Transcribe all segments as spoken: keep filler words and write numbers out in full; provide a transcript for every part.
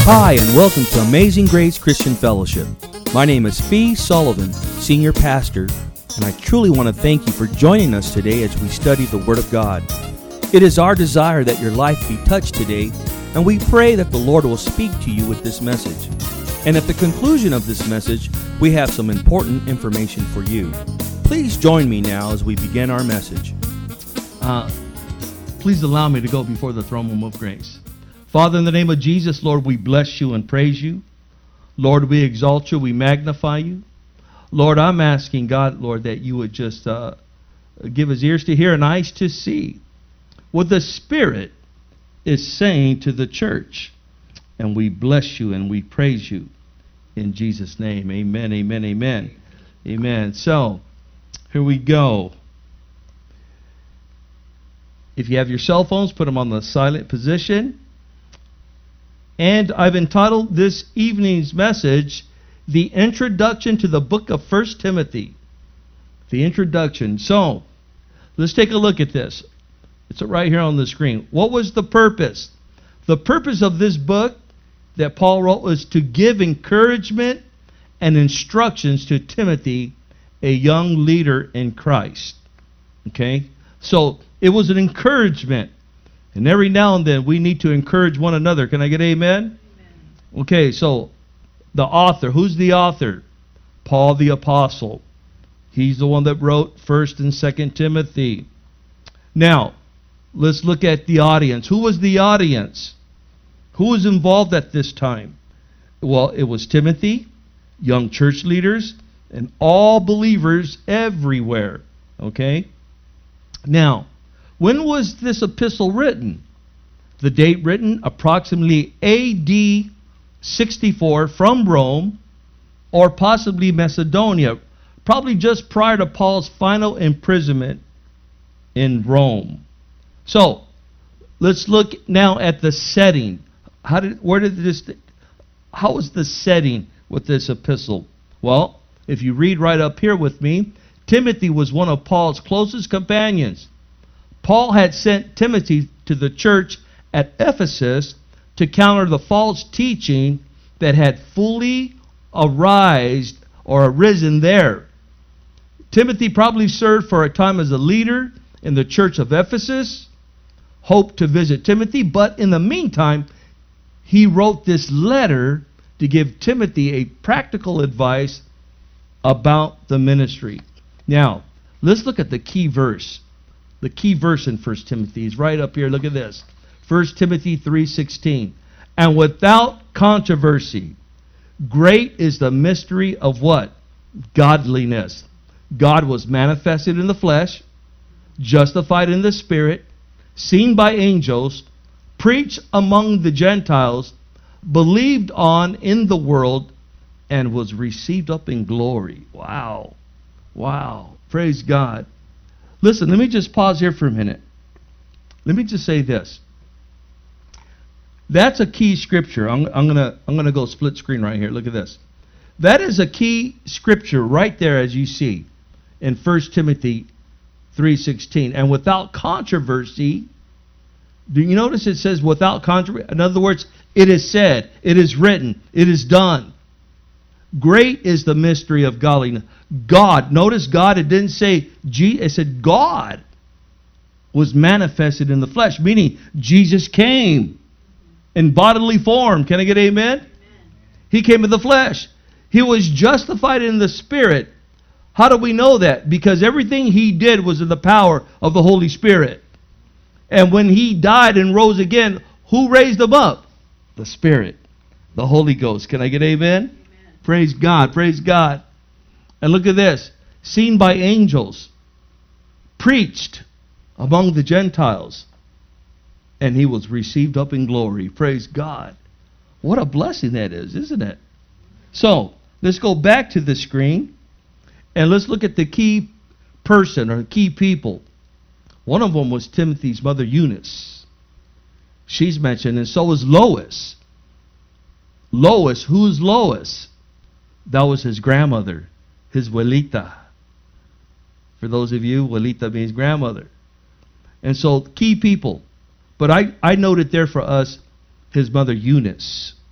Hi, and welcome to Amazing Grace Christian Fellowship. My name is Fee Sullivan, Senior Pastor, and I truly want to thank you for joining us today as we study the Word of God. It is our desire that your life be touched today, and we pray that the Lord will speak to you with this message. And at the conclusion of this message, we have some important information for you. Please join me now as we begin our message. Uh, please allow me to go before the throne room of grace. Father, in the name of Jesus, Lord, we bless you and praise you. Lord, we exalt you, we magnify you. Lord, I'm asking God, Lord, that you would just uh, give us ears to hear and eyes to see what the Spirit is saying to the church. And we bless you and we praise you in Jesus' name. Amen, amen, amen. Amen. So, here we go. If you have your cell phones, put them on the silent position. And I've entitled this evening's message, The Introduction to the Book of First Timothy. The introduction. So, let's take a look at this. It's right here on the screen. What was the purpose? The purpose of this book that Paul wrote was to give encouragement and instructions to Timothy, a young leader in Christ. Okay? So, it was an encouragement. And every now and then we need to encourage one another. Can I get amen? Amen. Okay, so the author. Who's the author? Paul the Apostle. He's the one that wrote First and Second Timothy. Now, let's look at the audience. Who was the audience? Who was involved at this time? Well, it was Timothy, young church leaders, and all believers everywhere. Okay? Now, when was this epistle written? The date written approximately A D sixty-four from Rome or possibly Macedonia, probably just prior to Paul's final imprisonment in Rome. So, let's look now at the setting. How did where did this how was the setting with this epistle? Well, if you read right up here with me, Timothy was one of Paul's closest companions. Paul had sent Timothy to the church at Ephesus to counter the false teaching that had fully arisen or arisen there. Timothy probably served for a time as a leader in the church of Ephesus, hoped to visit Timothy, but in the meantime, he wrote this letter to give Timothy a practical advice about the ministry. Now, let's look at the key verse. The key verse in First Timothy is right up here. Look at this. First Timothy three sixteen. And without controversy, great is the mystery of what? Godliness. God was manifested in the flesh, justified in the spirit, seen by angels, preached among the Gentiles, believed on in the world, and was received up in glory. Wow. Wow. Praise God. Listen, let me just pause here for a minute. Let me just say this. That's a key scripture. I'm, I'm gonna I'm gonna go split screen right here. Look at this. That is a key scripture right there, as you see in First Timothy three sixteen. And without controversy, do you notice it says without controversy? In other words, it is said, it is written, it is done. Great is the mystery of godliness. God, notice God, it didn't say G, it said God was manifested in the flesh, meaning Jesus came in bodily form. Can I get amen? Amen? He came in the flesh. He was justified in the spirit. How do we know that? Because everything he did was in the power of the Holy Spirit. And when he died and rose again, who raised him up? The Spirit, the Holy Ghost. Can I get amen? Praise God, praise God. And look at this. Seen by angels. Preached among the Gentiles. And he was received up in glory. Praise God. What a blessing that is, isn't it? So, let's go back to the screen. And let's look at the key person or key people. One of them was Timothy's mother Eunice. She's mentioned, and so is Lois. Lois, who's Lois? That was his grandmother, his Walita. For those of you, Walita means grandmother. And so, key people. But I, I noted there for us his mother Eunice.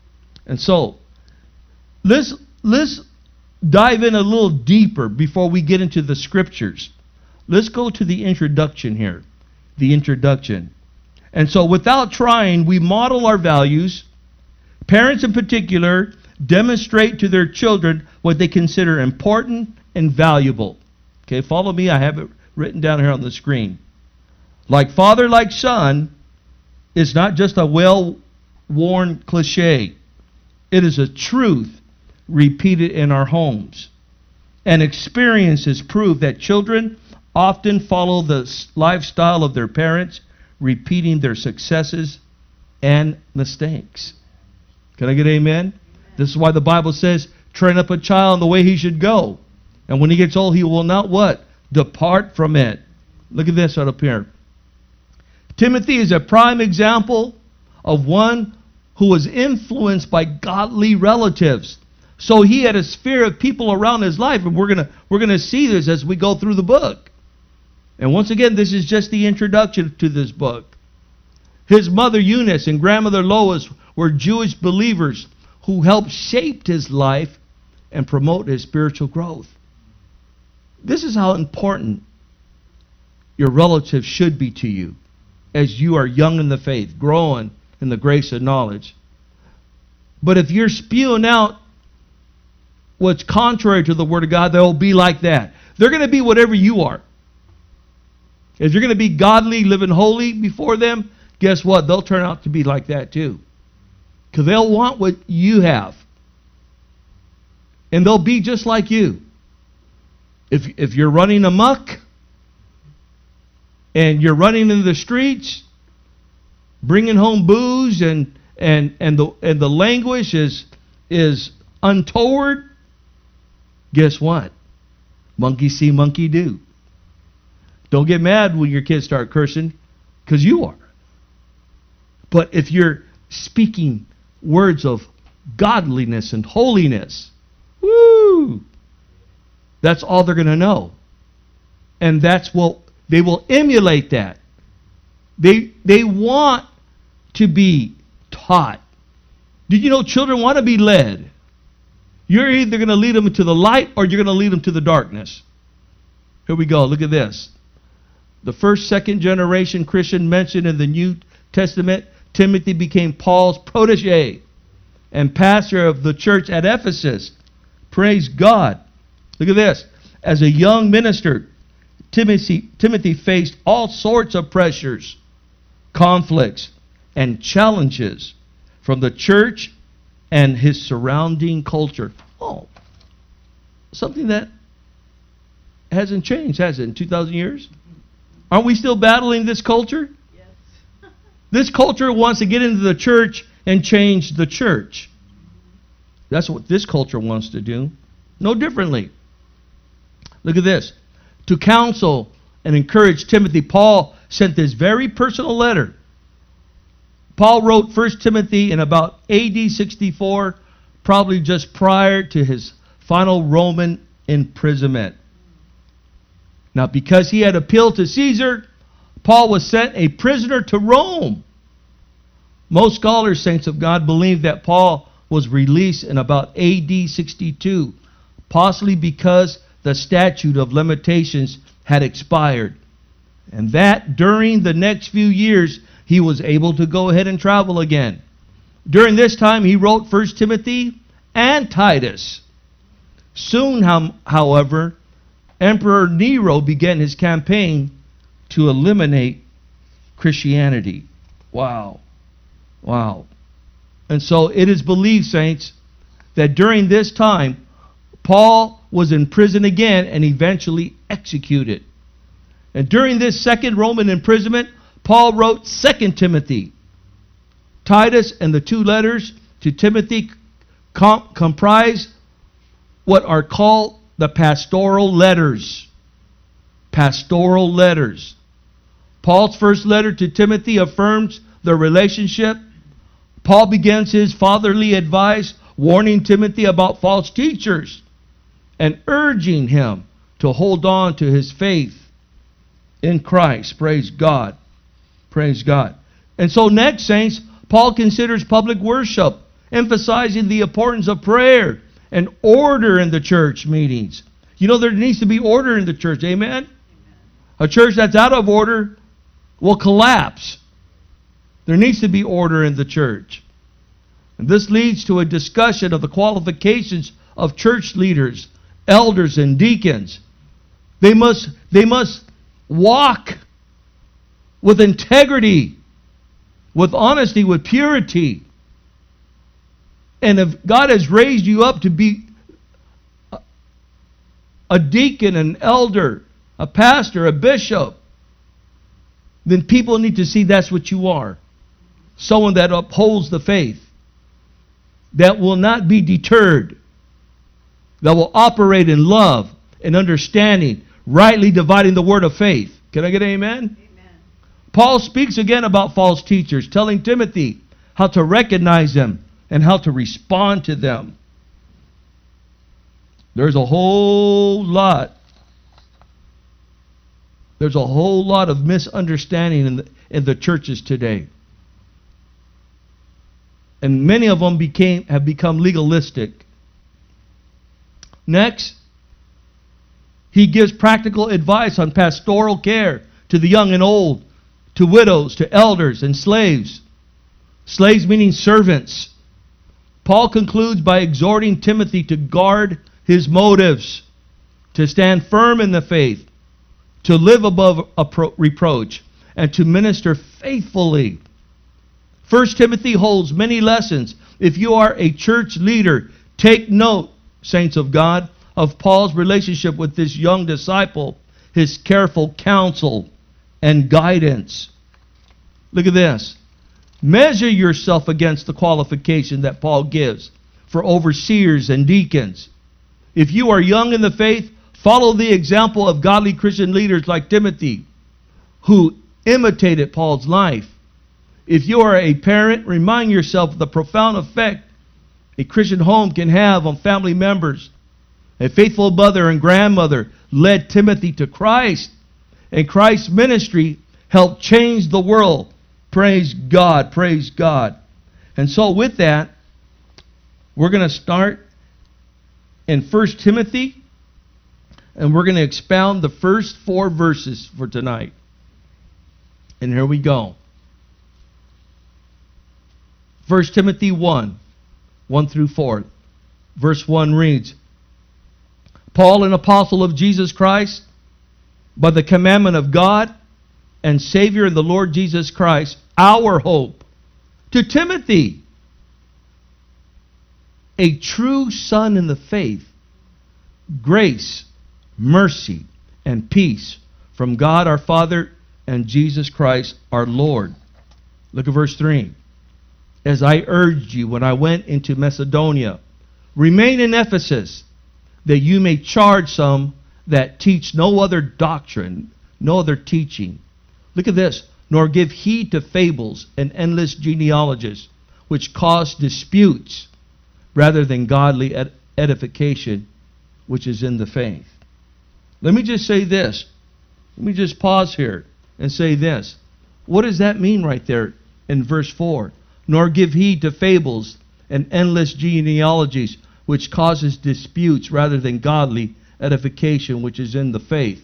And so, let's, let's dive in a little deeper before we get into the scriptures. Let's go to the introduction here. The introduction. And so, without trying, we model our values. Parents in particular demonstrate to their children what they consider important and valuable. Okay, follow me. I have it written down here on the screen. Like father, like son is not just a well-worn cliche. It is a truth repeated in our homes. And experiences prove that children often follow the lifestyle of their parents, repeating their successes and mistakes. Can I get amen? Amen? This is why the Bible says, train up a child in the way he should go. And when he gets old, he will not what? Depart from it. Look at this right up here. Timothy is a prime example of one who was influenced by godly relatives. So he had a sphere of people around his life, and we're gonna we're gonna see this as we go through the book. And once again, this is just the introduction to this book. His mother Eunice and grandmother Lois were Jewish believers who helped shape his life and promote his spiritual growth. This is how important your relatives should be to you as you are young in the faith, growing in the grace and knowledge. But if you're spewing out what's contrary to the Word of God, they'll be like that. They're going to be whatever you are. If you're going to be godly, living holy before them, guess what? They'll turn out to be like that too. Because they'll want what you have. And they'll be just like you. If, if you're running amok, and you're running in the streets, bringing home booze, and and and the and the language is is untoward, guess what? Monkey see, monkey do. Don't get mad when your kids start cursing, because you are. But if you're speaking words of godliness and holiness, woo, that's all they're going to know. And that's what they will emulate that. They they want to be taught. Did you know children want to be led? You're either going to lead them to the light or you're going to lead them to the darkness. Here we go. Look at this. The first, second generation Christian mentioned in the New Testament, Timothy became Paul's protege and pastor of the church at Ephesus. Praise God. Look at this. As a young minister, Timothy, Timothy faced all sorts of pressures, conflicts, and challenges from the church and his surrounding culture. Oh, something that hasn't changed, has it, in two thousand years? Aren't we still battling this culture? Yes. This culture wants to get into the church and change the church. That's what this culture wants to do. No differently. Look at this. To counsel and encourage Timothy, Paul sent this very personal letter. Paul wrote First Timothy in about A D sixty-four, probably just prior to his final Roman imprisonment. Now, because he had appealed to Caesar, Paul was sent a prisoner to Rome. Most scholars, saints of God, believe that Paul was released in about A D sixty-two, possibly because the statute of limitations had expired. And that during the next few years, he was able to go ahead and travel again. During this time, he wrote First Timothy and Titus. Soon, however, Emperor Nero began his campaign to eliminate Christianity. Wow. Wow. And so it is believed, saints, that during this time, Paul was in prison again and eventually executed. And during this second Roman imprisonment, Paul wrote Second Timothy. Titus and the two letters to Timothy com- comprise what are called the pastoral letters. Pastoral letters. Paul's first letter to Timothy affirms their relationship. Paul begins his fatherly advice, warning Timothy about false teachers and urging him to hold on to his faith in Christ. Praise God. Praise God. And so next, saints, Paul considers public worship emphasizing the importance of prayer and order in the church meetings. You know, there needs to be order in the church. Amen? A church that's out of order will collapse. There needs to be order in the church. And this leads to a discussion of the qualifications of church leaders, elders, and deacons. They must, they must walk with integrity, with honesty, with purity. And if God has raised you up to be a, a deacon, an elder, a pastor, a bishop, then people need to see that's what you are. Someone that upholds the faith, that will not be deterred, that will operate in love and understanding, rightly dividing the word of faith. Can I get an amen? Amen. Paul speaks again about false teachers, telling Timothy how to recognize them and how to respond to them. There's a whole lot. There's a whole lot of misunderstanding in the, in the churches today. And many of them became have become legalistic. Next, he gives practical advice on pastoral care to the young and old, to widows, to elders, and slaves. Slaves meaning servants. Paul concludes by exhorting Timothy to guard his motives, to stand firm in the faith, to live above reproach, and to minister faithfully. First Timothy holds many lessons. If you are a church leader, take note, saints of God, of Paul's relationship with this young disciple, his careful counsel and guidance. Look at this. Measure yourself against the qualification that Paul gives for overseers and deacons. If you are young in the faith, follow the example of godly Christian leaders like Timothy, who imitated Paul's life. If you are a parent, remind yourself of the profound effect a Christian home can have on family members. A faithful mother and grandmother led Timothy to Christ, and Christ's ministry helped change the world. Praise God, praise God. And so with that, we're going to start in First Timothy, and we're going to expound the first four verses for tonight. And here we go. First Timothy one, one through four. Verse one reads, Paul, an apostle of Jesus Christ, by the commandment of God and Savior of the Lord Jesus Christ, our hope, to Timothy, a true son in the faith, grace, mercy, and peace from God our Father and Jesus Christ our Lord. Look at verse three. As I urged you when I went into Macedonia, remain in Ephesus, that you may charge some that teach no other doctrine, no other teaching. Look at this. Nor give heed to fables and endless genealogies, which cause disputes, rather than godly ed- edification, which is in the faith. Let me just say this. Let me just pause here and say this. What does that mean right there in verse four? Nor give heed to fables and endless genealogies, which causes disputes rather than godly edification, which is in the faith.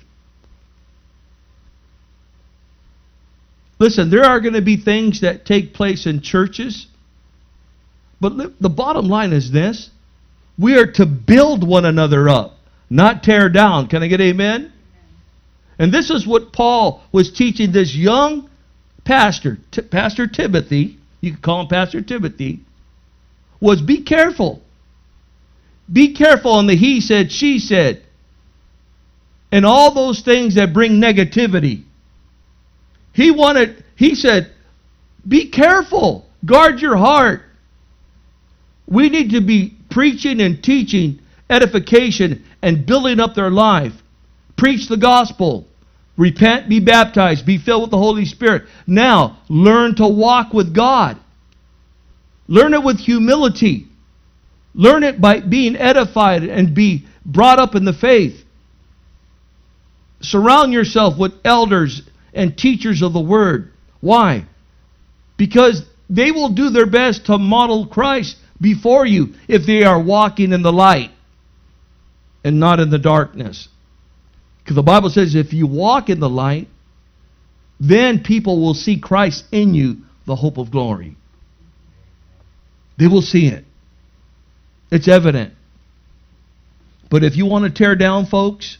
Listen, there are going to be things that take place in churches, but the bottom line is this. We are to build one another up, not tear down. Can I get amen? And this is what Paul was teaching this young pastor, T- Pastor Timothy. You could call him Pastor Timothy, was be careful. Be careful on the he said, she said, and all those things that bring negativity. He wanted, he said, be careful. Guard your heart. We need to be preaching and teaching edification and building up their life. Preach the gospel. Repent, be baptized, be filled with the Holy Spirit. Now, learn to walk with God. Learn it with humility. Learn it by being edified and be brought up in the faith. Surround yourself with elders and teachers of the Word. Why? Because they will do their best to model Christ before you if they are walking in the light and not in the darkness. Because the Bible says if you walk in the light, then people will see Christ in you, the hope of glory. They will see it. It's evident. But if you want to tear down folks,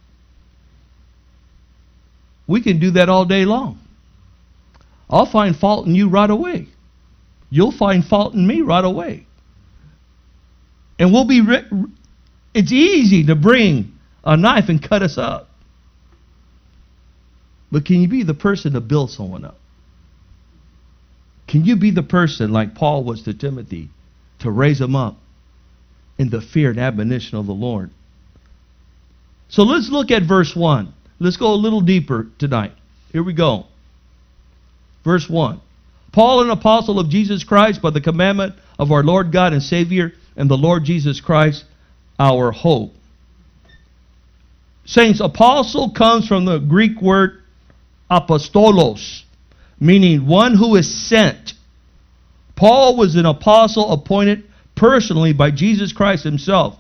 we can do that all day long. I'll find fault in you right away. You'll find fault in me right away. And we'll be, re- it's easy to bring a knife and cut us up. But can you be the person to build someone up? Can you be the person like Paul was to Timothy to raise him up in the fear and admonition of the Lord? So let's look at verse one. Let's go a little deeper tonight. Here we go. Verse one. Paul, an apostle of Jesus Christ, by the commandment of our Lord God and Savior, and the Lord Jesus Christ, our hope. Saints, apostle comes from the Greek word apostolos, meaning one who is sent. Paul was an apostle appointed personally by Jesus Christ himself.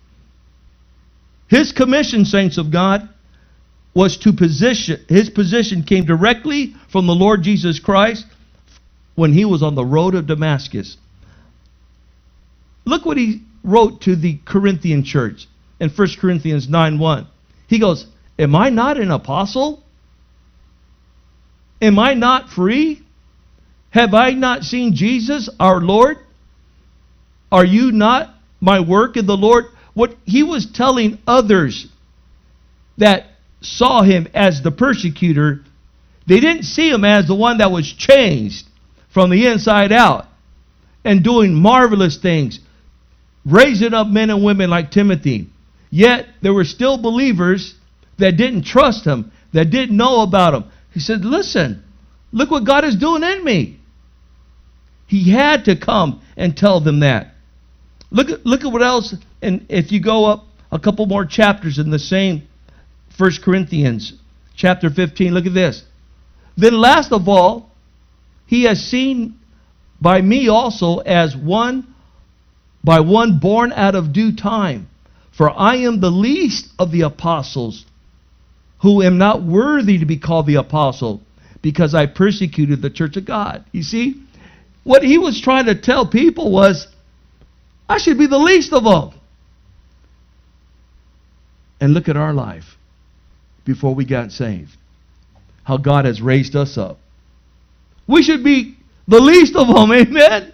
His commission, saints of God, was to position, his position came directly from the Lord Jesus Christ when he was on the road of Damascus. Look what he wrote to the Corinthian church in First Corinthians nine one. He goes, am I not an apostle? Am I not free? Have I not seen Jesus, our Lord? Are you not my work in the Lord? What he was telling others that saw him as the persecutor, they didn't see him as the one that was changed from the inside out and doing marvelous things, raising up men and women like Timothy. Yet there were still believers that didn't trust him, that didn't know about him. He said, listen, look what God is doing in me. He had to come and tell them that. Look at, look at what else, and if you go up a couple more chapters in the same First Corinthians chapter fifteen, look at this. Then last of all, he has seen by me also as one, by one born out of due time. For I am the least of the apostles, who am not worthy to be called the apostle, because I persecuted the church of God. You see, what he was trying to tell people was, I should be the least of them. And look at our life before we got saved. How God has raised us up. We should be the least of them, amen?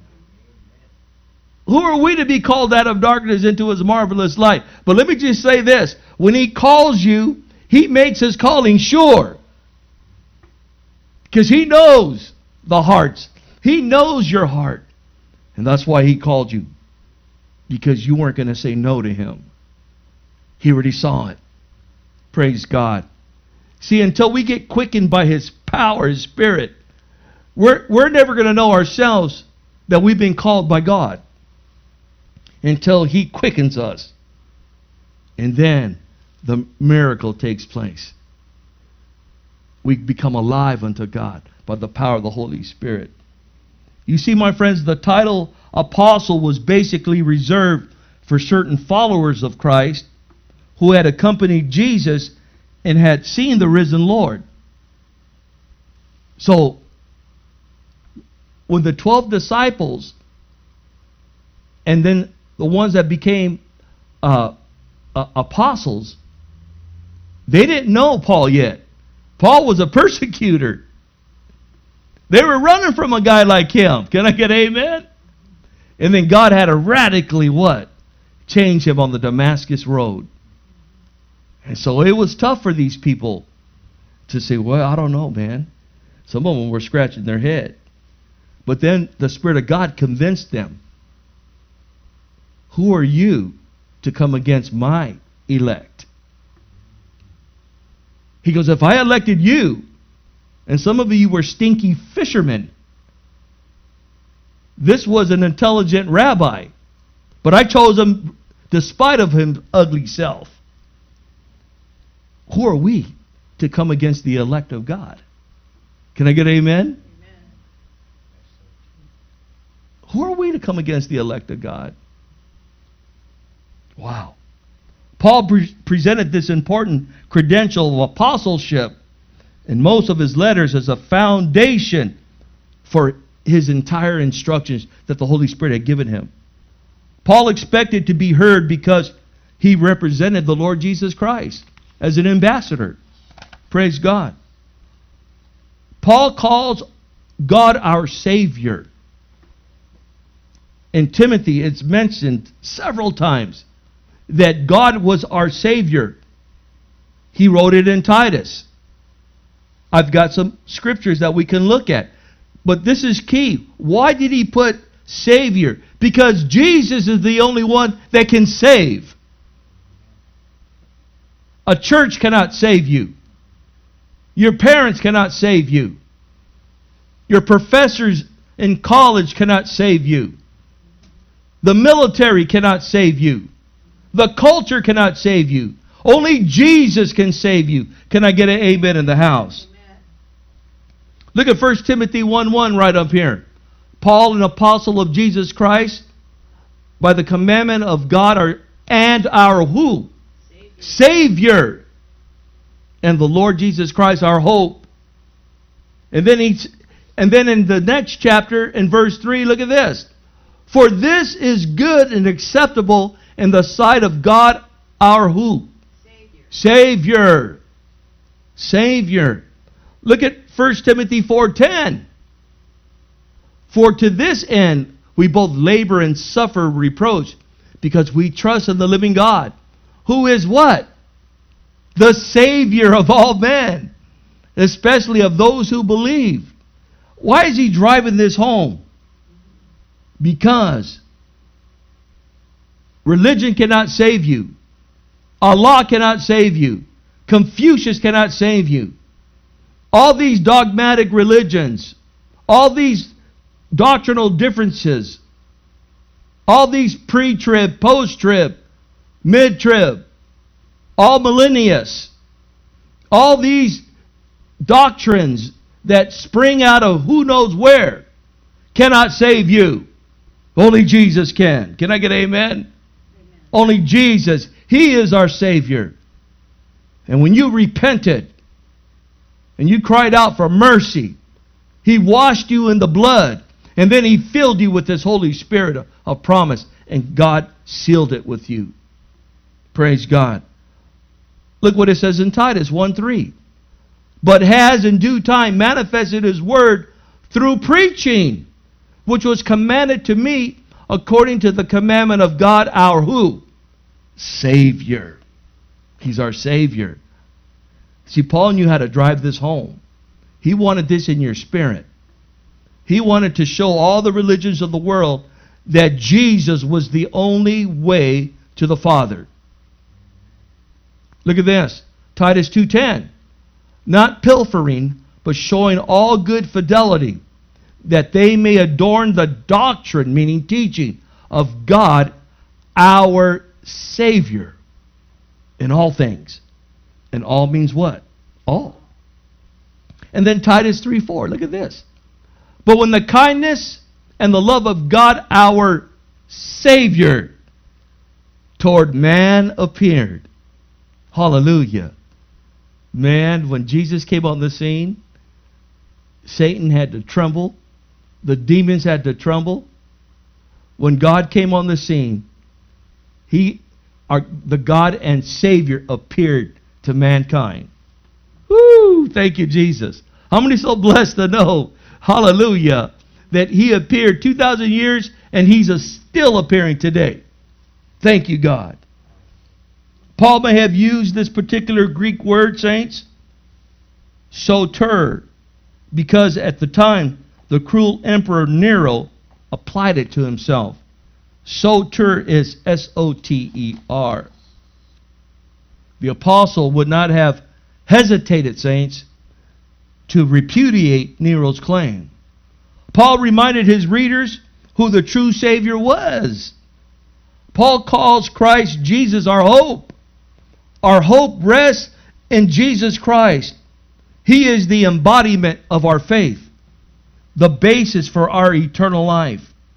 Who are we to be called out of darkness into his marvelous light? But let me just say this. When he calls you, he makes his calling sure. Because he knows the hearts. He knows your heart. And that's why he called you. Because you weren't going to say no to him. He already saw it. Praise God. See, until we get quickened by his power, his spirit, we're, we're never going to know ourselves that we've been called by God. Until he quickens us. And then the miracle takes place. We become alive unto God by the power of the Holy Spirit. You see, my friends, the title apostle was basically reserved for certain followers of Christ who had accompanied Jesus and had seen the risen Lord. So, when the twelve disciples and then the ones that became uh, uh, apostles, they didn't know Paul yet. Paul was a persecutor. They were running from a guy like him. Can I get amen? And then God had to radically what? Change him on the Damascus road. And so it was tough for these people to say, well, I don't know, man. Some of them were scratching their head. But then the Spirit of God convinced them. Who are you to come against my elect? He goes, if I elected you, and some of you were stinky fishermen, this was an intelligent rabbi, but I chose him despite of his ugly self. Who are we to come against the elect of God? Can I get amen? Amen. Who are we to come against the elect of God? Wow. Paul pre- presented this important credential of apostleship in most of his letters as a foundation for his entire instructions that the Holy Spirit had given him. Paul expected to be heard because he represented the Lord Jesus Christ as an ambassador. Praise God. Paul calls God our Savior. In Timothy, it's mentioned several times that God was our Savior. He wrote it in Titus. I've got some scriptures that we can look at. But this is key. Why did he put Savior? Because Jesus is the only one that can save. A church cannot save you. Your parents cannot save you. Your professors in college cannot save you. The military cannot save you. The culture cannot save you. Only Jesus can save you. Can I get an amen in the house? Amen. Look at First Timothy one one right up here. Paul, an apostle of Jesus Christ, by the commandment of God our, and our who? Savior. Savior. And the Lord Jesus Christ, our hope. And then he, and then in the next chapter, in verse three, look at this. For this is good and acceptable in the sight of God, our who? Savior. Savior. Savior. Look at First Timothy four ten. For to this end we both labor and suffer reproach, because we trust in the living God, who is what? The Savior of all men, especially of those who believe. Why is he driving this home? Because religion cannot save you. Allah cannot save you. Confucius cannot save you. All these dogmatic religions, all these doctrinal differences, all these pre-trib, post-trib, mid-trib, all millennius, all these doctrines that spring out of who knows where cannot save you. Only Jesus can. Can I get amen? Amen? Only Jesus. He is our Savior. And when you repented and you cried out for mercy, He washed you in the blood. And then He filled you with His Holy Spirit of, of promise. And God sealed it with you. Praise God. Look what it says in Titus one three. But has in due time manifested His word through preaching, which was commanded to me according to the commandment of God, our who? Savior. He's our Savior. See, Paul knew how to drive this home. He wanted this in your spirit. He wanted to show all the religions of the world that Jesus was the only way to the Father. Look at this. Titus two ten. Not pilfering, but showing all good fidelity, that they may adorn the doctrine, meaning teaching, of God, our Savior, in all things. And all means what? All. And then Titus three four. Look at this. But when the kindness and the love of God, our Savior, toward man appeared. Hallelujah. Man, when Jesus came on the scene, Satan had to tremble. The demons had to tremble. When God came on the scene, He, our, the God and Savior, appeared to mankind. Woo! Thank you, Jesus. How many so blessed to know, hallelujah, that He appeared two thousand years and He's a still appearing today. Thank you, God. Paul may have used this particular Greek word, saints, soter, because at the time the cruel emperor Nero applied it to himself. Soter is S O T E R. The apostle would not have hesitated, saints, to repudiate Nero's claim. Paul reminded his readers who the true Savior was. Paul calls Christ Jesus our hope. Our hope rests in Jesus Christ. He is the embodiment of our faith, the basis for our eternal life.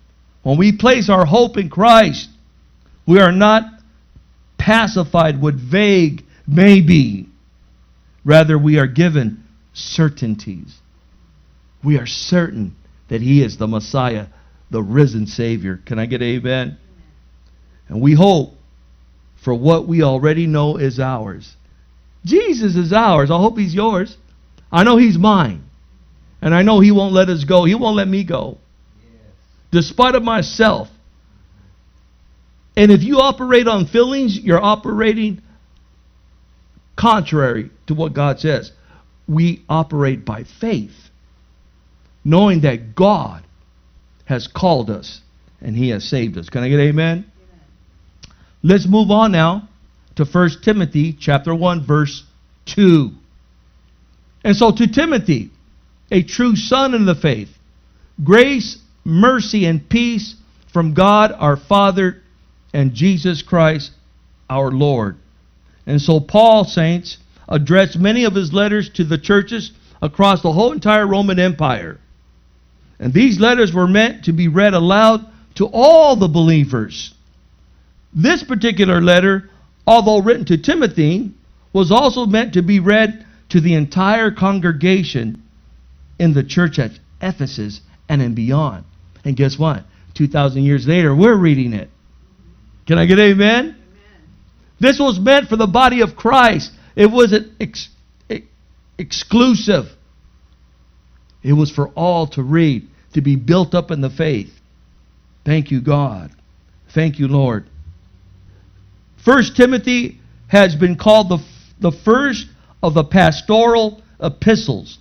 When we place our hope in Christ, we are not pacified with vague maybe. Rather, we are given certainties. We are certain that He is the Messiah, the risen Savior. Can I get an amen? And we hope for what we already know is ours. Jesus is ours. I hope He's yours. I know He's mine. And I know He won't let us go. He won't let me go. Yes. Despite of myself. And if you operate on feelings, you're operating contrary to what God says. We operate by faith, knowing that God has called us and He has saved us. Can I get an amen? Amen. Let's move on now to First Timothy chapter one, verse two. And so to Timothy, a true son in the faith, grace, mercy, and peace from God our Father and Jesus Christ our Lord. And so Paul, saints, addressed many of his letters to the churches across the whole entire Roman Empire. And these letters were meant to be read aloud to all the believers. This particular letter, although written to Timothy, was also meant to be read to the entire congregation in the church at Ephesus and and beyond. And guess what? two thousand years later, we're reading it. Can I get an amen? Amen. This was meant for the body of Christ. It wasn't ex- ex- exclusive. It was for all to read, to be built up in the faith. Thank you, God. Thank you, Lord. First Timothy has been called the, the first of the pastoral epistles,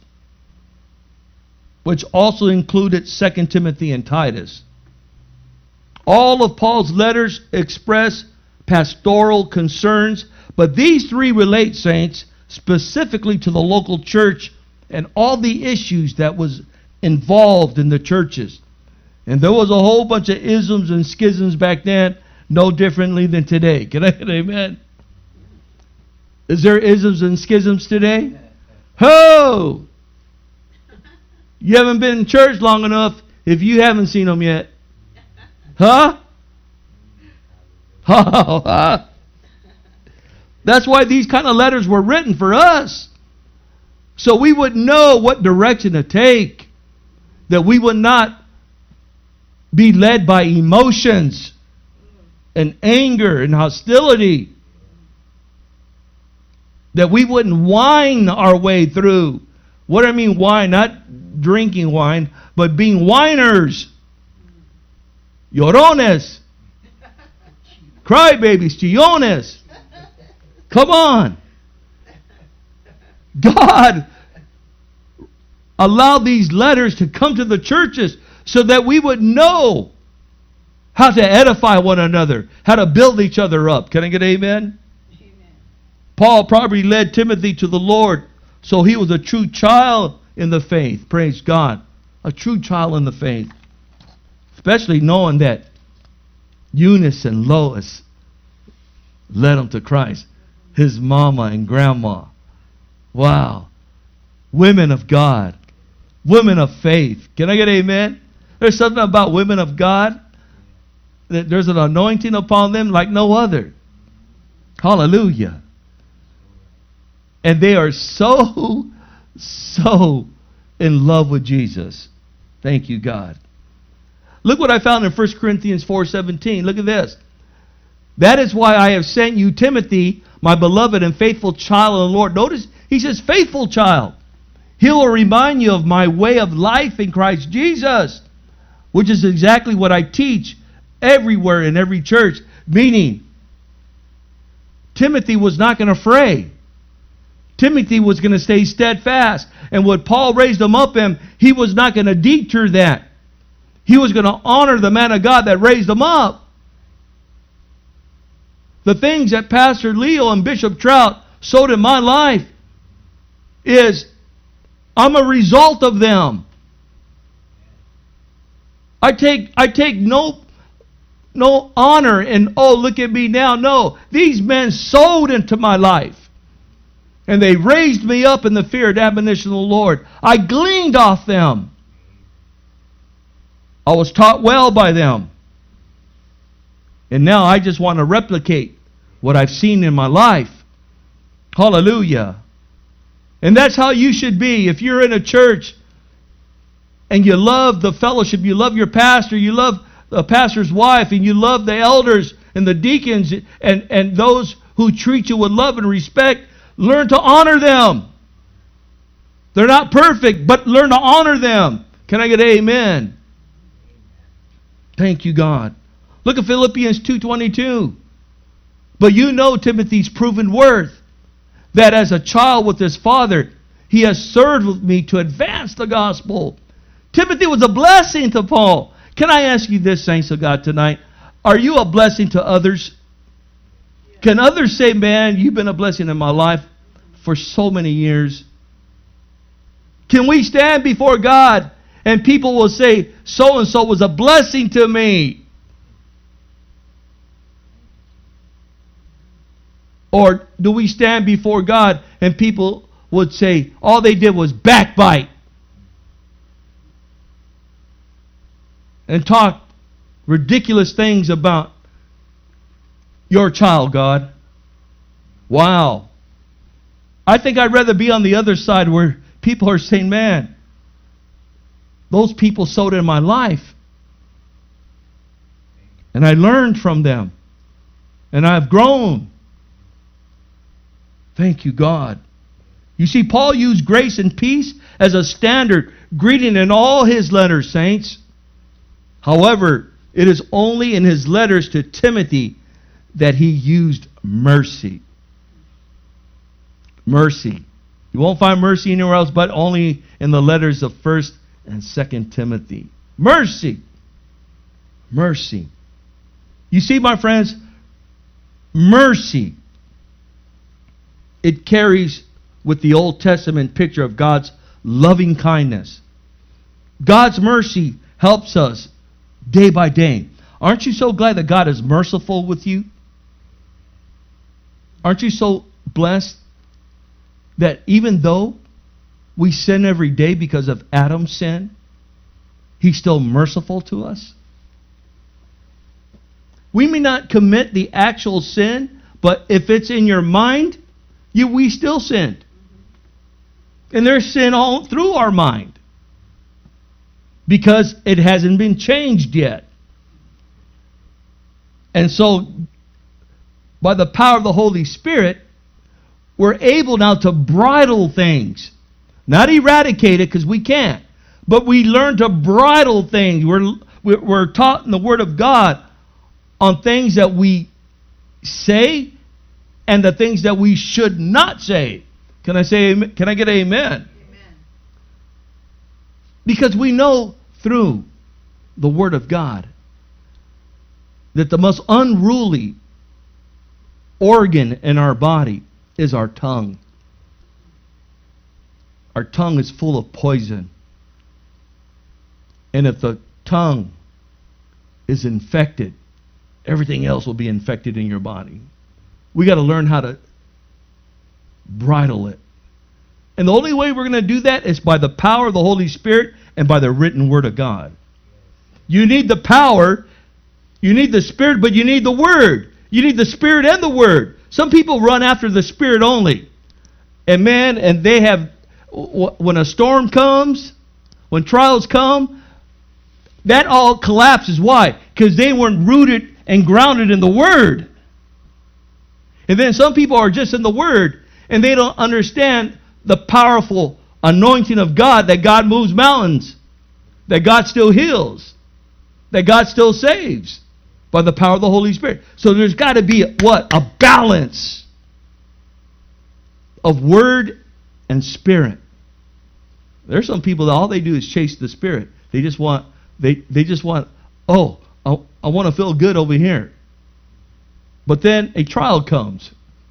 which also included Second Timothy and Titus. All of Paul's letters express pastoral concerns, but these three relate, saints, specifically to the local church and all the issues that was involved in the churches. And there was a whole bunch of isms and schisms back then, no differently than today. Can I get an amen? Is there isms and schisms today? Ho! You haven't been in church long enough if you haven't seen them yet. Huh? That's why these kind of letters were written for us. So we would know what direction to take. That we would not be led by emotions and anger and hostility. That we wouldn't whine our way through. What do I mean whine? Not drinking wine, but being whiners. Llorones. Crybabies, chillones. Come on. God allowed these letters to come to the churches so that we would know how to edify one another, how to build each other up. Can I get amen? Amen. Paul probably led Timothy to the Lord, so he was a true child in the faith. Praise God. A true child in the faith. Especially knowing that Eunice and Lois led him to Christ. His mama and grandma. Wow. Women of God. Women of faith. Can I get amen? There's something about women of God. That there's an anointing upon them like no other. Hallelujah. And they are so, so in love with Jesus. Thank you, God. Look what I found in First Corinthians four seventeen. Look at this. That is why I have sent you Timothy, my beloved and faithful child in the Lord. Notice, he says faithful child. He will remind you of my way of life in Christ Jesus, which is exactly what I teach everywhere in every church. Meaning, Timothy was not going to fray. Timothy was going to stay steadfast. And what Paul raised him up in, he was not going to deter that. He was going to honor the man of God that raised him up. The things that Pastor Leo and Bishop Trout sowed in my life is, I'm a result of them. I take I take no no honor in, oh, look at me now. No, these men sowed into my life. And they raised me up in the fear and admonition of the Lord. I gleaned off them. I was taught well by them. And now I just want to replicate what I've seen in my life. Hallelujah. And that's how you should be. If you're in a church and you love the fellowship, you love your pastor, you love the pastor's wife, and you love the elders and the deacons and, and those who treat you with love and respect, learn to honor them. They're not perfect, but learn to honor them. Can I get an amen? Thank you, God. Look at Philippians two twenty-two. But you know Timothy's proven worth, that as a child with his father, he has served with me to advance the gospel. Timothy was a blessing to Paul. Can I ask you this, saints of God, tonight? Are you a blessing to others? Can others say, man, you've been a blessing in my life for so many years? Can we stand before God and people will say, so-and-so was a blessing to me? Or do we stand before God and people would say, all they did was backbite and talk ridiculous things about your child, God? Wow. I think I'd rather be on the other side where people are saying, man, those people sowed in my life. And I learned from them. And I've grown. Thank you, God. You see, Paul used grace and peace as a standard greeting in all his letters, saints. However, it is only in his letters to Timothy that he used mercy. Mercy. You won't find mercy anywhere else but only in the letters of First and Second Timothy. Mercy. Mercy. You see, my friends, mercy, it carries with the Old Testament picture of God's loving kindness. God's mercy helps us day by day. Aren't you so glad that God is merciful with you? Aren't you so blessed that even though we sin every day because of Adam's sin, He's still merciful to us? We may not commit the actual sin, but if it's in your mind, you, we still sinned. And there's sin all through our mind because it hasn't been changed yet. And so, by the power of the Holy Spirit, we're able now to bridle things. Not eradicate it, because we can't. But we learn to bridle things. We're, we're taught in the Word of God on things that we say and the things that we should not say. Can I say amen? Can I get an amen? Amen. Because we know through the Word of God that the most unruly organ in our body is our tongue. Our tongue is full of poison. And if the tongue is infected, everything else will be infected in your body. We got to learn how to bridle it. And the only way we're going to do that is by the power of the Holy Spirit and by the written Word of God. You need the power, you need the Spirit, but you need the Word. You need the Spirit and the Word. Some people run after the Spirit only. And man, and they have, when a storm comes, when trials come, that all collapses. Why? Because they weren't rooted and grounded in the Word. And then some people are just in the Word, and they don't understand the powerful anointing of God, that God moves mountains, that God still heals, that God still saves by the power of the Holy Spirit. So there's got to be, a, what? A balance of Word and Spirit. There's some people that all they do is chase the Spirit. They just want, they, they just want, oh, I, I want to feel good over here. But then a trial comes.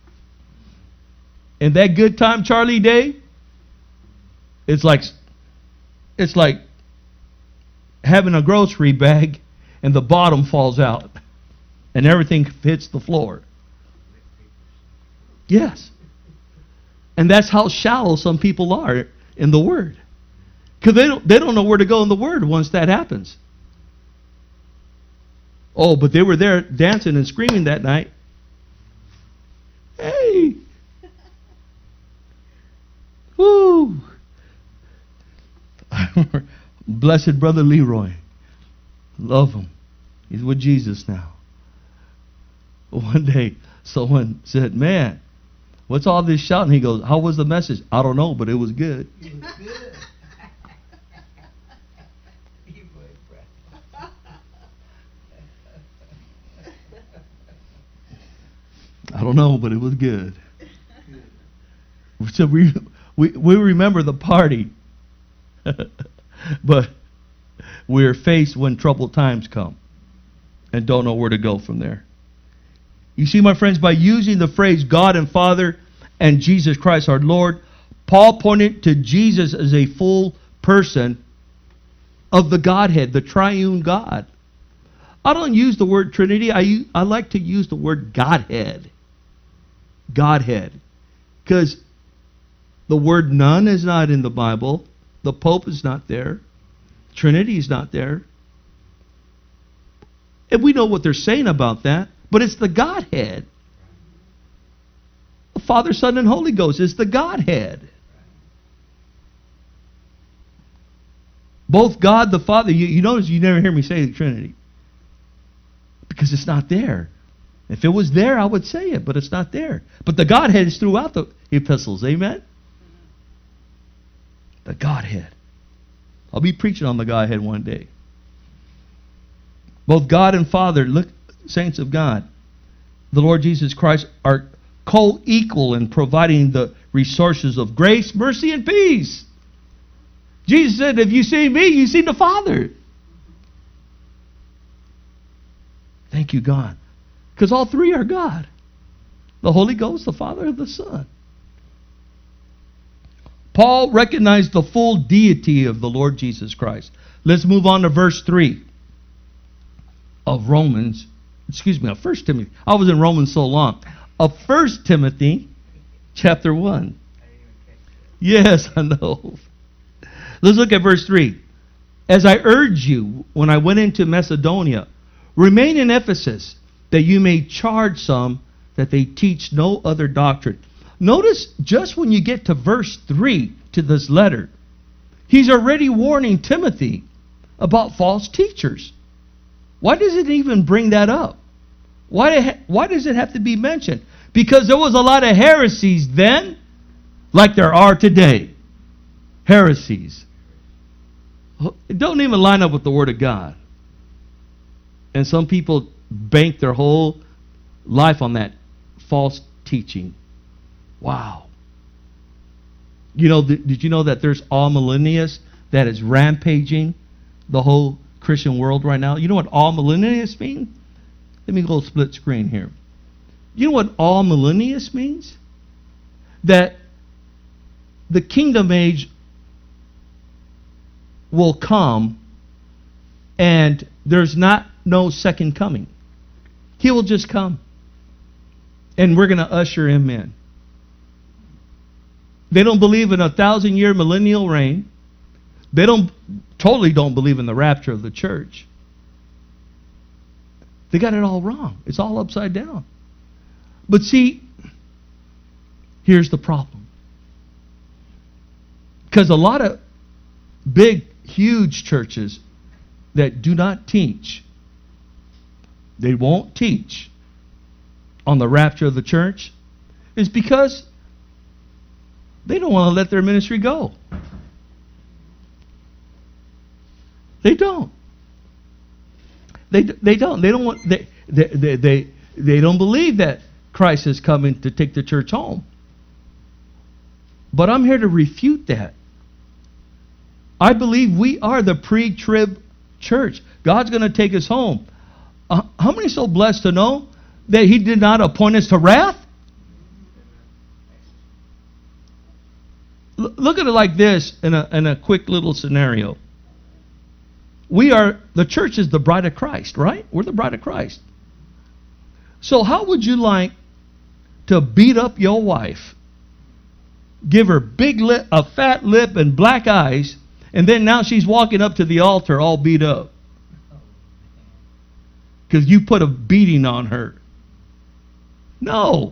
And that good time Charlie day, it's like it's like having a grocery bag and the bottom falls out and everything hits the floor. Yes. And that's how shallow some people are in the Word. Because they don't, they don't know where to go in the Word once that happens. Oh, but they were there dancing and screaming that night. Hey! Woo! Blessed Brother Leroy. Love him. He's with Jesus now. One day, someone said, man, what's all this shouting? He goes, how was the message? I don't know, but it was good. It was good. I don't know, but it was good. So we we we remember the party, but we're faced when troubled times come and don't know where to go from there. You see, my friends, by using the phrase God and Father and Jesus Christ our Lord, Paul pointed to Jesus as a full person of the Godhead, the triune God. I don't use the word Trinity. I, I like to use the word Godhead. Godhead. Because the word none is not in the Bible. The Pope is not there. Trinity is not there. And we know what they're saying about that. But it's the Godhead. The Father, Son, and Holy Ghost is the Godhead. Both God the Father. You, you notice you never hear me say the Trinity. Because it's not there. If it was there, I would say it, but it's not there. But the Godhead is throughout the epistles. Amen? The Godhead. I'll be preaching on the Godhead one day. Both God and Father, look, saints of God, the Lord Jesus Christ are co-equal in providing the resources of grace, mercy, and peace. Jesus said, if you see me, you see the Father. Thank you, God. Because all three are God. The Holy Ghost, the Father, and the Son. Paul recognized the full deity of the Lord Jesus Christ. Let's move on to verse three of Romans. Excuse me, of First Timothy. I was in Romans so long. Of First Timothy, chapter one. Yes, I know. Let's look at verse three. As I urge you, when I went into Macedonia, remain in Ephesus, that you may charge some that they teach no other doctrine. Notice just when you get to verse three to this letter, he's already warning Timothy about false teachers. Why does it even bring that up? Why, why does it have to be mentioned? Because there was a lot of heresies then, like there are today. Heresies. It don't even line up with the Word of God. And some people bank their whole life on that false teaching. Wow. You know, th- did you know that there's amillennialists that is rampaging the whole Christian world right now? You know what amillennialists mean? Let me go split screen here. You know what amillennialists means? That the kingdom age will come and there's not no second coming. He will just come. And we're going to usher him in. They don't believe in a thousand year millennial reign. They don't totally don't believe in the rapture of the church. They got it all wrong. It's all upside down. But see, here's the problem. Because a lot of big, huge churches that do not teach, they won't teach on the rapture of the church, is because they don't want to let their ministry go. They don't. They they don't. They don't want. They they they they, they don't believe that Christ is coming to take the church home. But I'm here to refute that. I believe we are the pre-trib church. God's going to take us home. Uh, how many are so blessed to know that He did not appoint us to wrath? L- look at it like this in a in a quick little scenario. We are, the church is the bride of Christ, right? We're the bride of Christ. So how would you like to beat up your wife, give her big lip, a fat lip and black eyes, and then now she's walking up to the altar all beat up? because you put a beating on her. No.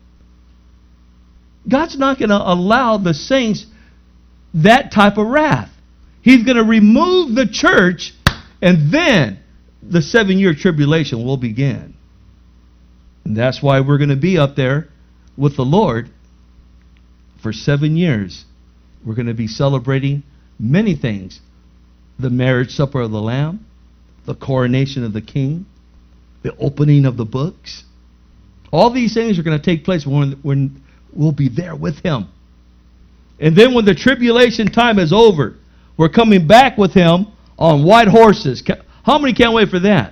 God's not going to allow the saints that type of wrath. He's going to remove the church, and then the seven-year tribulation will begin. And that's why we're going to be up there with the Lord for seven years. We're going to be celebrating many things. The marriage supper of the Lamb, the coronation of the King, the opening of the books. All these things are going to take place when, when we'll be there with Him. And then when the tribulation time is over, we're coming back with Him on white horses. How many can't wait for that?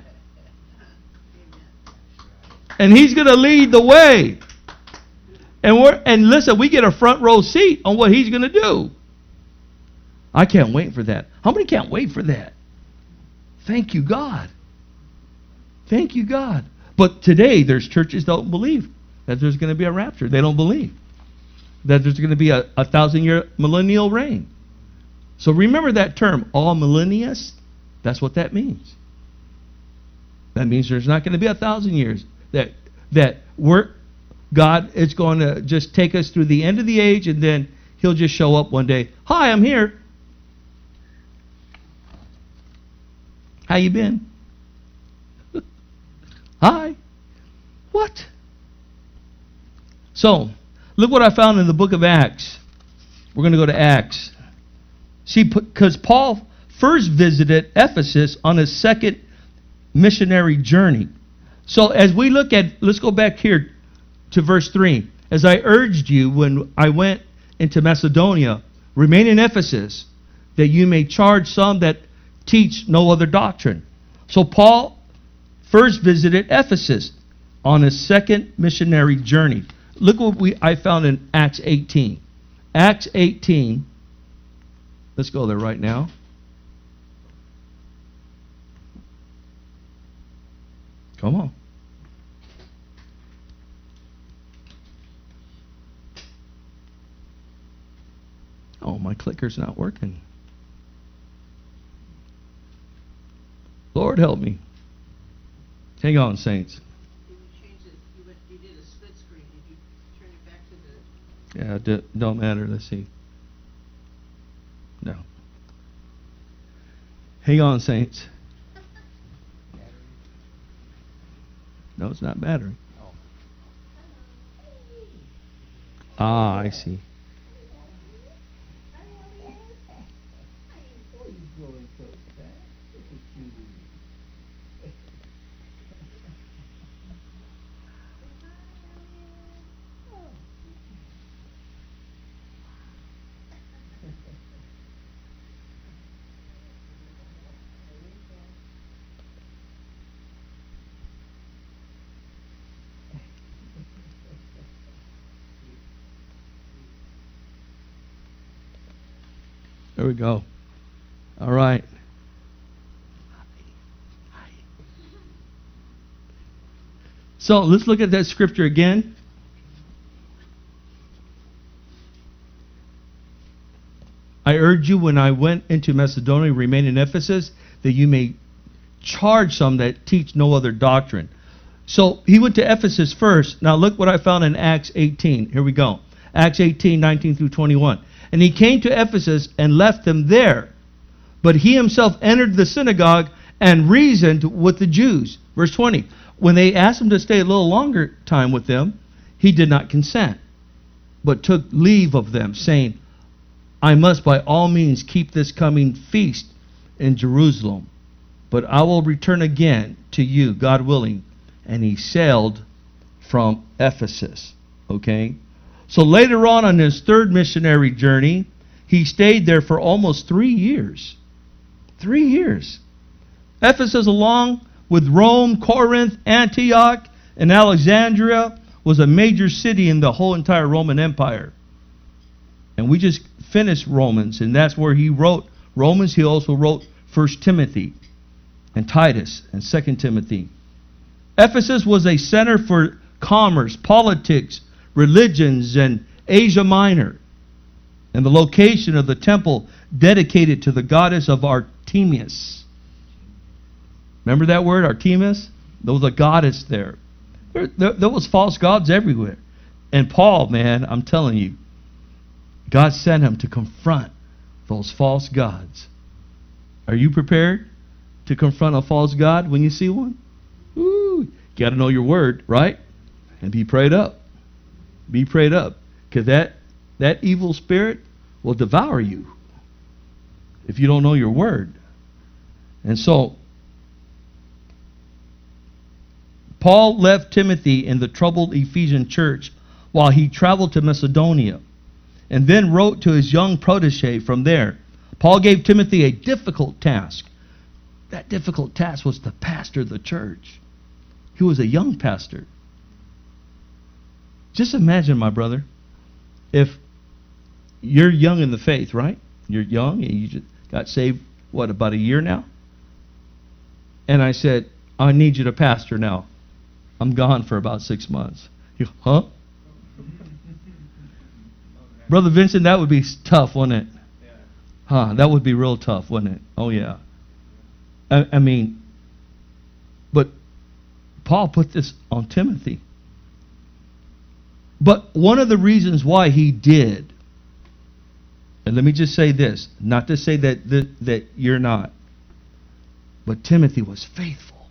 And He's going to lead the way. And we're and listen, we get a front row seat on what He's going to do. I can't wait for that. How many can't wait for that? Thank you, God. Thank you, God. But today, there's churches that don't believe that there's going to be a rapture. They don't believe that there's going to be a, a thousand-year millennial reign. So remember that term, all millennials. That's what that means. That means there's not going to be a thousand years. That that we're, God is going to just take us through the end of the age, and then He'll just show up one day. Hi, I'm here. How you been? Hi. What? So, look what I found in the book of Acts. We're going to go to Acts. See, because Paul first visited Ephesus on his second missionary journey. So as we look at, let's go back here to verse three. As I urged you when I went into Macedonia, remain in Ephesus, that you may charge some that teach no other doctrine. So Paul first visited Ephesus on his second missionary journey. Look what we I found in Acts eighteen. Acts eighteen. Let's go there right now. Come on. Oh, my clicker's not working. Lord help me. Hang on, saints. You changed it. You, went, you did a split screen. Did you turn it back to the... Yeah, it d- don't matter. Let's see. No. Hang on, saints. No, it's not battery. Ah, I see. There we go. All right. So let's look at that scripture again. I urge you when I went into Macedonia, remain in Ephesus, that you may charge some that teach no other doctrine. So he went to Ephesus first. Now look what I found in Acts eighteen. Here we go. Acts eighteen, nineteen through twenty-one. And he came to Ephesus and left them there. But he himself entered the synagogue and reasoned with the Jews. Verse twenty. When they asked him to stay a little longer time with them, he did not consent, but took leave of them, saying, I must by all means keep this coming feast in Jerusalem, but I will return again to you, God willing. And he sailed from Ephesus. Okay? So later on on his third missionary journey, he stayed there for almost three years. Three years. Ephesus, along with Rome, Corinth, Antioch, and Alexandria, was a major city in the whole entire Roman Empire. And we just finished Romans, and that's where he wrote Romans. He also wrote First Timothy and Titus and Second Timothy. Ephesus was a center for commerce, politics, religions, and Asia Minor, and the location of the temple dedicated to the goddess of Artemis. Remember that word, Artemis? There was a goddess there. There, there. there was false gods everywhere. And Paul, man, I'm telling you, God sent him to confront those false gods. Are you prepared to confront a false god when you see one? Ooh, you got to know your word, right? And be prayed up. Be prayed up. Because that, that evil spirit will devour you if you don't know your word. And so, Paul left Timothy in the troubled Ephesian church while he traveled to Macedonia, and then wrote to his young protege from there. Paul gave Timothy a difficult task. That difficult task was to pastor the church. He was a young pastor. Just imagine, my brother, if you're young in the faith, right? You're young and you just got saved, what, about a year now? And I said, I need you to pastor now. I'm gone for about six months. You, huh? Brother Vincent, that would be tough, wouldn't it? Huh, that would be real tough, wouldn't it? Oh, yeah. I, I mean, but Paul put this on Timothy. But one of the reasons why he did, and let me just say this, not to say that that, that you're not, but Timothy was faithful.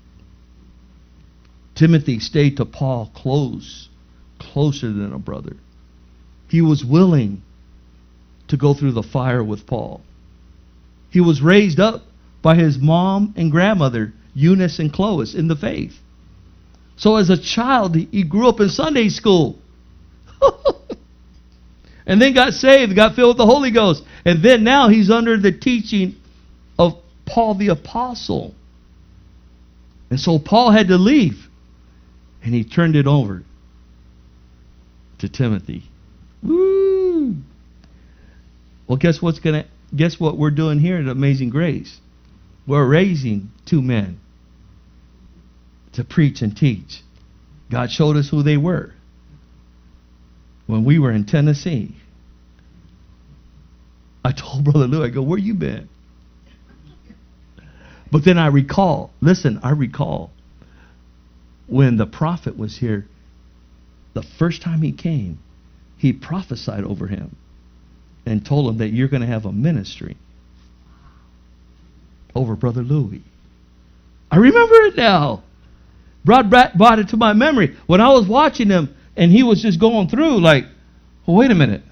Timothy stayed to Paul close, closer than a brother. He was willing to go through the fire with Paul. He was raised up by his mom and grandmother, Eunice and Clovis, in the faith. So as a child, he, he grew up in Sunday school. And then got saved, got filled with the Holy Ghost. And then now he's under the teaching of Paul the Apostle. And so Paul had to leave. And he turned it over to Timothy. Woo! Well, guess what's gonna guess what we're doing here at Amazing Grace? We're raising two men to preach and teach. God showed us who they were when we were in Tennessee. I told Brother Lou, I go, where you been? But then I recall, listen, I recall when the prophet was here, the first time he came, he prophesied over him and told him that you're going to have a ministry over Brother Louis. I remember it now. Brought, brought it to my memory. When I was watching him and he was just going through like, well, wait a minute.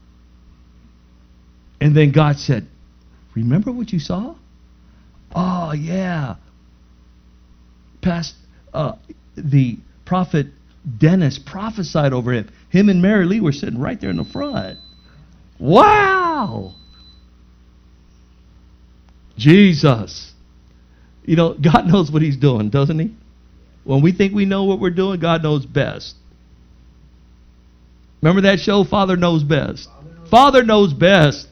And then God said, remember what you saw? Oh, yeah. Past, uh, the prophet Dennis prophesied over him. Him and Mary Lee were sitting right there in the front. Wow! Jesus. You know, God knows what he's doing, doesn't he? When we think we know what we're doing, God knows best. Remember that show, Father Knows Best? Father Knows, Father knows Best.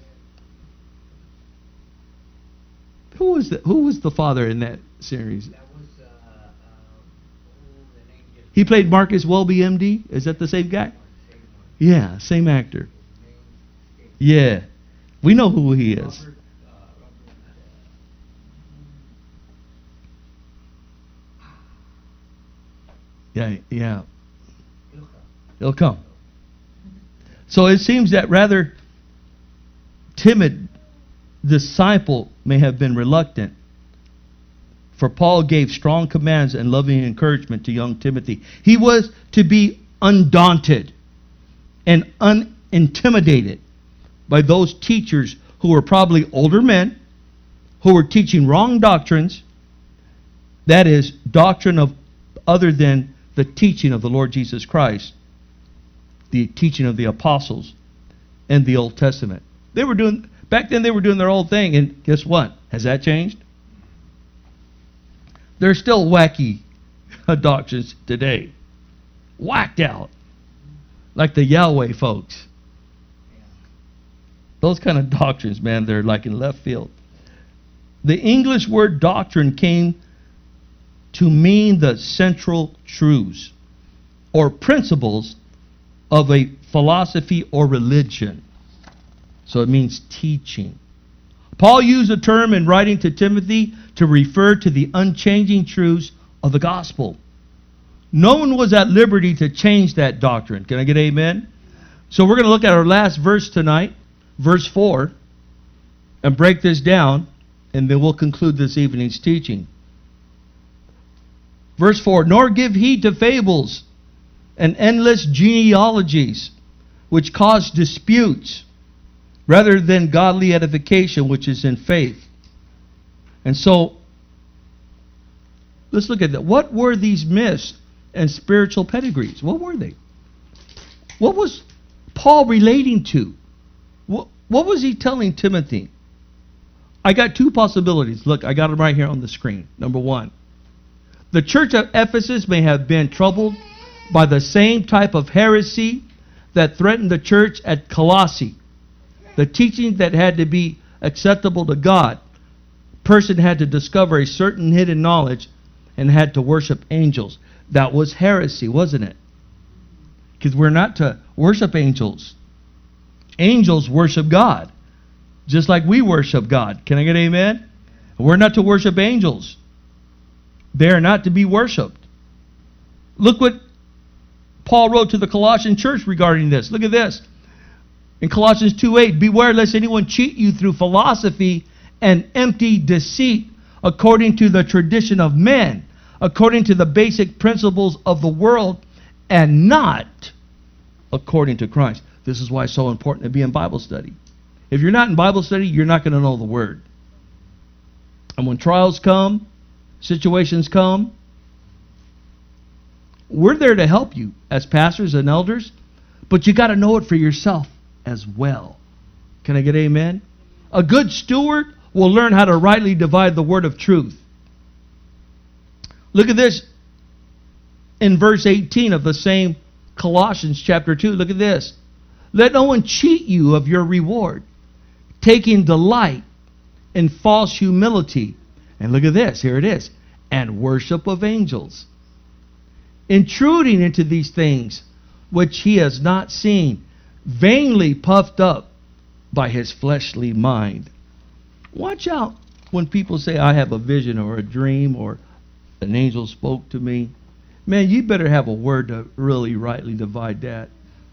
Who was the, who was the father in that series? That was, uh, uh, oh, the name just... He played Marcus Welby, M D? Is that the same guy? Yeah, same actor. Yeah. We know who he is. Robert, uh, Robert, Yeah, yeah. It'll come. So it seems that rather timid disciple may have been reluctant, for Paul gave strong commands and loving encouragement to young Timothy. He was to be undaunted and unintimidated by those teachers who were probably older men, who were teaching wrong doctrines, that is, doctrine of other than the teaching of the Lord Jesus Christ, the teaching of the apostles and the Old Testament. They were doing, back then they were doing their old thing, and guess what? Has that changed? There's still wacky doctrines today. Whacked out. Like the Yahweh folks. Those kind of doctrines, man, they're like in left field. The English word doctrine came to mean the central truths or principles of a philosophy or religion. So it means teaching. Paul used the term in writing to Timothy to refer to the unchanging truths of the gospel. No one was at liberty to change that doctrine. Can I get amen? So we're going to look at our last verse tonight, verse four, and break this down, and then we'll conclude this evening's teaching. Verse four, nor give heed to fables and endless genealogies, which cause disputes, rather than godly edification, which is in faith. And so, let's look at that. What were these myths and spiritual pedigrees? What were they? What was Paul relating to? What, what was he telling Timothy? I got two possibilities. Look, I got them right here on the screen. Number one, the church of Ephesus may have been troubled by the same type of heresy that threatened the church at Colossae. The teaching that had to be acceptable to God. Person had to discover a certain hidden knowledge and had to worship angels. That was heresy, wasn't it? Because we're not to worship angels. Angels worship God, just like we worship God. Can I get amen? We're not to worship angels. They are not to be worshipped. Look what Paul wrote to the Colossian church regarding this. Look at this. In Colossians two eight, beware lest anyone cheat you through philosophy and empty deceit, according to the tradition of men, according to the basic principles of the world, and not according to Christ. This is why it's so important to be in Bible study. If you're not in Bible study, you're not going to know the Word. And when trials come, situations come, we're there to help you as pastors and elders, but you got to know it for yourself as well. Can I get amen? A good steward will learn how to rightly divide the word of truth. Look at this in verse eighteen of the same Colossians chapter two. Look at this. Let no one cheat you of your reward, taking delight in false humility. And look at this. Here it is. And worship of angels. Intruding into these things which he has not seen, vainly puffed up by his fleshly mind. Watch out when people say, I have a vision or a dream or an angel spoke to me. Man, you better have a word to really rightly divide that.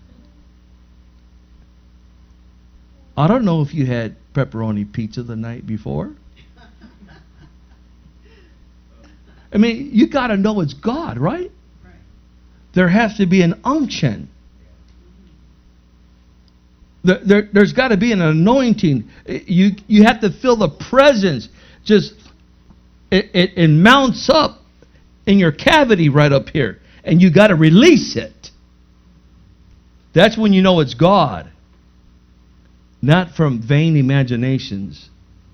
I don't know if you had pepperoni pizza the night before. I mean, you got to know it's God, right? Right. There has to be an unction. There, there, there's got to be an anointing. You, you have to feel the presence. Just, it, it, it mounts up in your cavity right up here. And you got to release it. That's when you know it's God. Not from vain imaginations.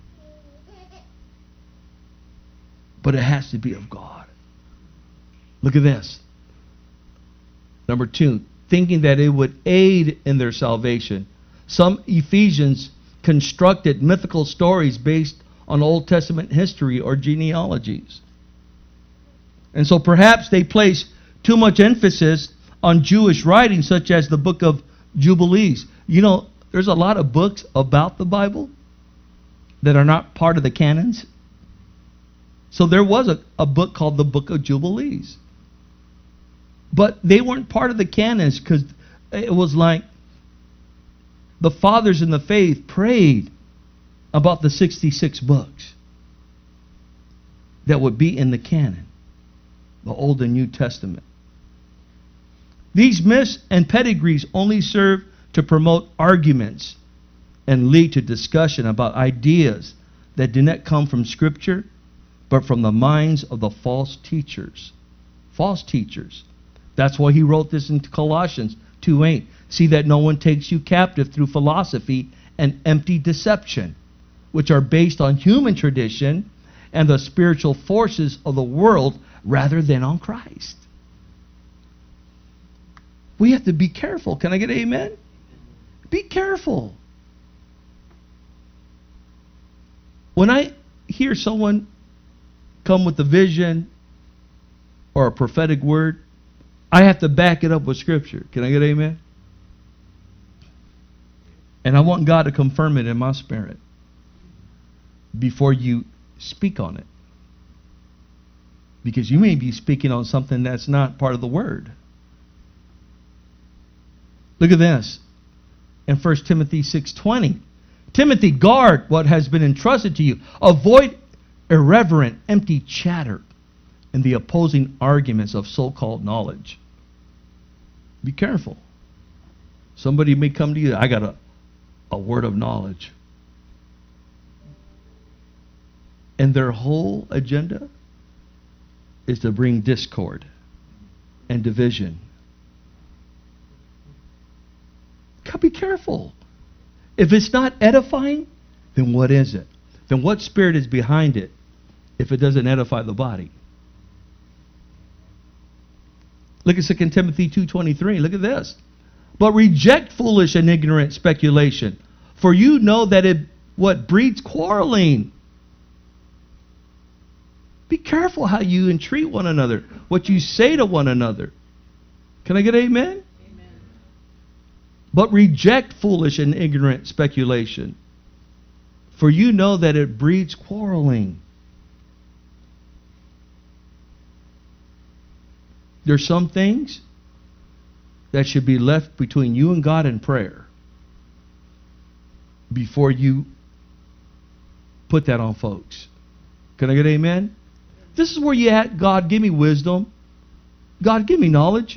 But it has to be of God. Look at this. Number two, thinking that it would aid in their salvation. Some Ephesians constructed mythical stories based on Old Testament history or genealogies. And so perhaps they place too much emphasis on Jewish writings such as the book of Jubilees. You know, there's a lot of books about the Bible that are not part of the canons. So there was a, a book called the Book of Jubilees. But they weren't part of the canons because it was like the fathers in the faith prayed about the sixty-six books that would be in the canon, the Old and New Testament. These myths and pedigrees only serve to promote arguments and lead to discussion about ideas that do not come from Scripture, but from the minds of the false teachers. False teachers. That's why he wrote this in Colossians two eight. See that no one takes you captive through philosophy and empty deception, which are based on human tradition and the spiritual forces of the world rather than on Christ. We have to be careful. Can I get an amen? Be careful. When I hear someone come with a vision or a prophetic word, I have to back it up with Scripture. Can I get an amen? And I want God to confirm it in my spirit before you speak on it. Because you may be speaking on something that's not part of the Word. Look at this. In First Timothy six twenty. Timothy, guard what has been entrusted to you. Avoid irreverent, empty chatter and the opposing arguments of so-called knowledge. Be careful. Somebody may come to you, I got a, a word of knowledge. And their whole agenda is to bring discord and division. Gotta be careful. If it's not edifying, then what is it? Then what spirit is behind it if it doesn't edify the body? Look at Second Timothy two twenty-three. Look at this. But reject foolish and ignorant speculation, for you know that it what breeds quarreling. Be careful how you entreat one another, what you say to one another. Can I get amen? Amen. But reject foolish and ignorant speculation, for you know that it breeds quarreling. There's some things that should be left between you and God in prayer before you put that on folks. Can I get amen? This is where you at. God, give me wisdom. God, give me knowledge.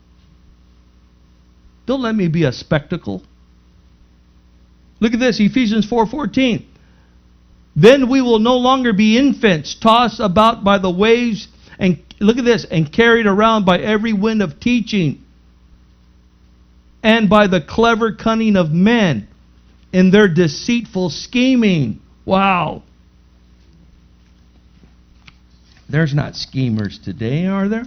Don't let me be a spectacle. Look at this, Ephesians four fourteen. Then we will no longer be infants, tossed about by the waves, and look at this, and carried around by every wind of teaching, and by the clever cunning of men in their deceitful scheming. Wow. There's not schemers today, are there?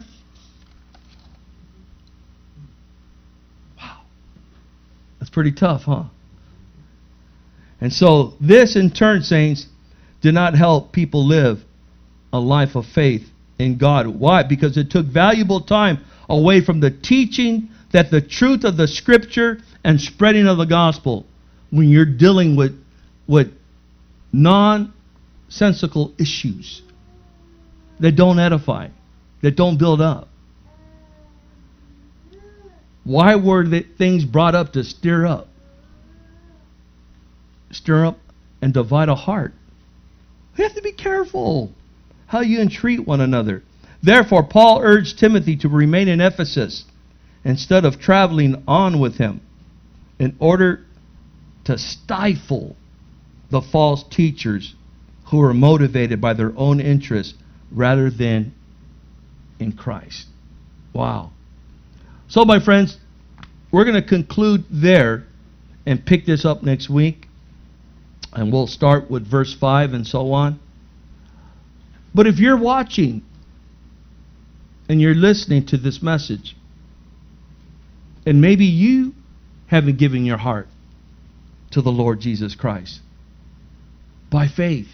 Wow. That's pretty tough, huh? And so this in turn, saints, did not help people live a life of faith in God. Why? Because it took valuable time away from the teaching that the truth of the Scripture and spreading of the gospel when you're dealing with, with nonsensical issues that don't edify, that don't build up. Why were the things brought up to stir up? Stir up and divide a heart. We have to be careful how you entreat one another. Therefore, Paul urged Timothy to remain in Ephesus instead of traveling on with him in order to stifle the false teachers who are motivated by their own interests rather than in Christ. Wow. So, my friends, we're going to conclude there and pick this up next week. And we'll start with verse five and so on. But if you're watching and you're listening to this message, and maybe you haven't given your heart to the Lord Jesus Christ, by faith,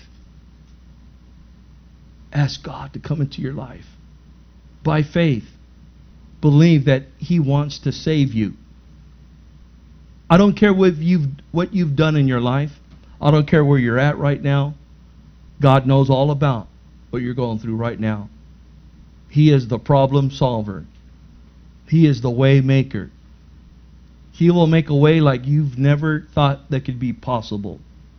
ask God to come into your life. By faith, believe that He wants to save you. I don't care what you've, what you've done in your life. I don't care where you're at right now. God knows all about what you're going through right now. He is the problem solver. He is the way maker. He will make a way like you've never thought that could be possible.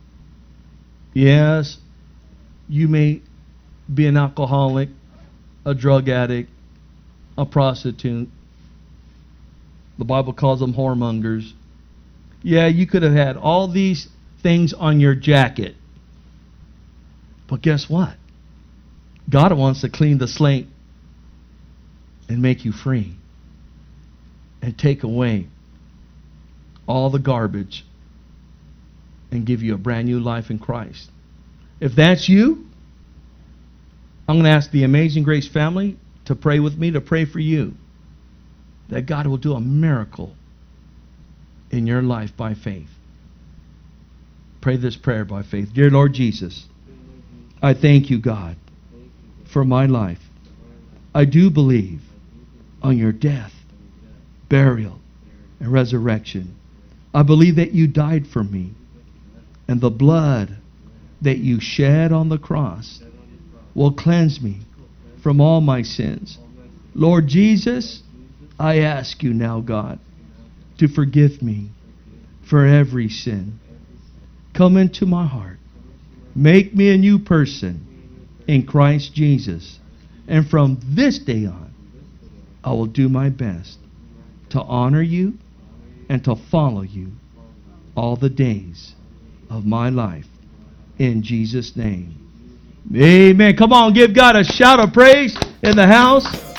Yes, you may be an alcoholic, a drug addict, a prostitute. The Bible calls them whoremongers. Yeah, you could have had all these things on your jacket. But guess what? God wants to clean the slate and make you free and take away all the garbage and give you a brand new life in Christ. If that's you, I'm going to ask the Amazing Grace family to pray with me, to pray for you, that God will do a miracle in your life by faith. Pray this prayer by faith. Dear Lord Jesus, I thank you, God, for my life. I do believe on your death, burial, and resurrection. I believe that you died for me, and the blood that you shed on the cross will cleanse me from all my sins. Lord Jesus, I ask you now, God, to forgive me for every sin. Come into my heart. Make me a new person in Christ Jesus. And from this day on, I will do my best to honor you and to follow you all the days of my life. In Jesus' name. Amen. Come on, give God a shout of praise in the house.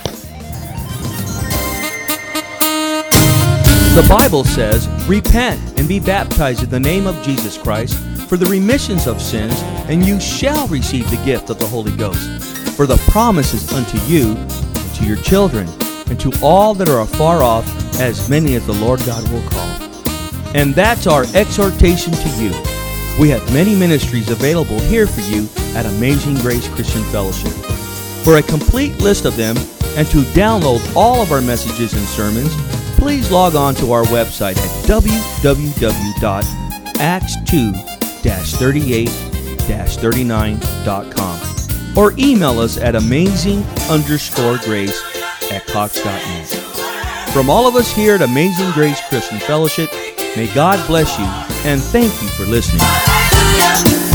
The Bible says, repent and be baptized in the name of Jesus Christ for the remissions of sins, and you shall receive the gift of the Holy Ghost. For the promise is unto you, and to your children, and to all that are afar off, as many as the Lord God will call. And that's our exhortation to you. We have many ministries available here for you at Amazing Grace Christian Fellowship. For a complete list of them and to download all of our messages and sermons, please log on to our website at w w w dot acts two dash thirty-eight dash thirty-nine dot com or email us at amazing underscore grace at cox dot net. From all of us here at Amazing Grace Christian Fellowship, may God bless you and thank you for listening.